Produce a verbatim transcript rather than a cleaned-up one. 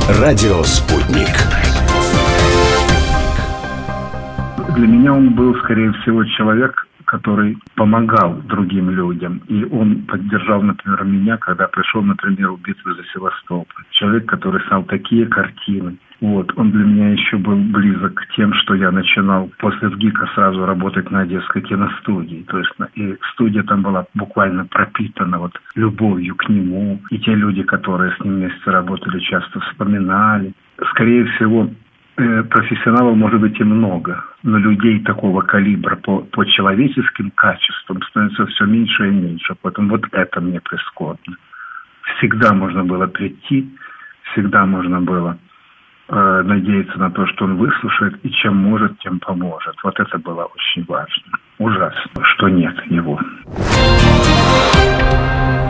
Радио «Спутник». Для меня он был, скорее всего, человек, который помогал другим людям. И он поддержал, например, меня, когда пришел, например, в битву за Севастополь. Человек, который снял такие картины. Вот. Он для меня еще был близок к тем, что я начинал после ВГИКа сразу работать на Одесской киностудии. То есть и студия там была буквально пропитана вот любовью к нему. И те люди, которые с ним вместе работали, часто вспоминали. Скорее всего, профессионалов может быть и много, но людей такого калибра по, по человеческим качествам становится все меньше и меньше. Поэтому вот это мне прискорбно. Всегда можно было прийти, всегда можно было э, надеяться на то, что он выслушает, и чем может, тем поможет. Вот это было очень важно. Ужасно, что нет его.